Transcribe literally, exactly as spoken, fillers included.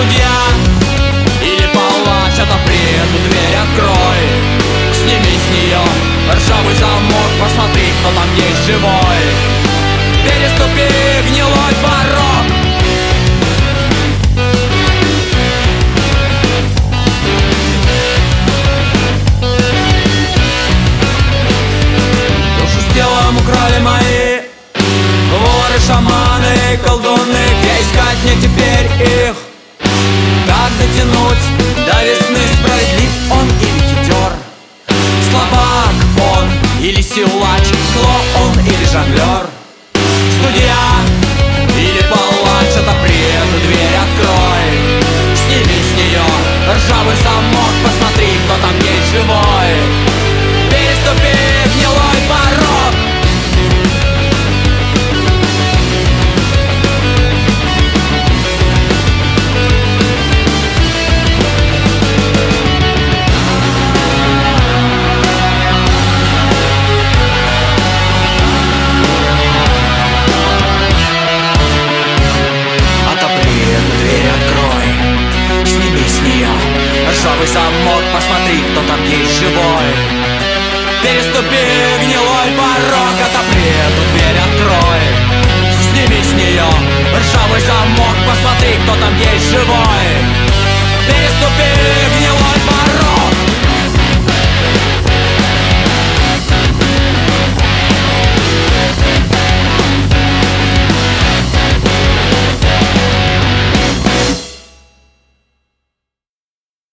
Судья или палач, отопри эту дверь, открой. Сними с нее ржавый замок, посмотри, кто там есть живой. Переступи гнилой порог. Душу с телом украли мои воры, шаманы, колдуны. Где искать мне теперь их? Как дотянуть до весны? Справедлив он или хитер? Слабак он или силач? Клоун или жонглер? Судья или палач, отопри эту дверь, открой. Сними с нее ржавый замок, посмотри, кто там есть живой. Переступи гнилой порог. Ржавый замок, посмотри, кто там есть живой. Переступи гнилой порог, отопри эту дверь, открой. Сними с нее